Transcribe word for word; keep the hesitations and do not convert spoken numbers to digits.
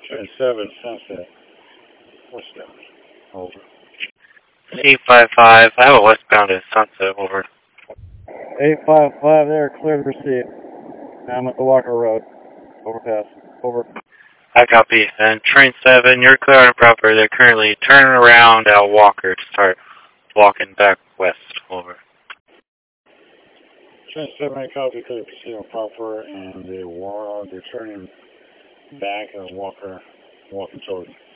Train seven, Sunset. Westbound. Over. eight five five, I have a westbound at Sunset, over. eight five five there, clear to proceed. I'm at the Walker Road. Overpass. Over. I copy. And train seven, you're clear on proper. They're currently turning around at Walker to start walking back west, over. Train seven, I copy, clear to proceed on proper, and they are, they're turning back at Walker, walking towards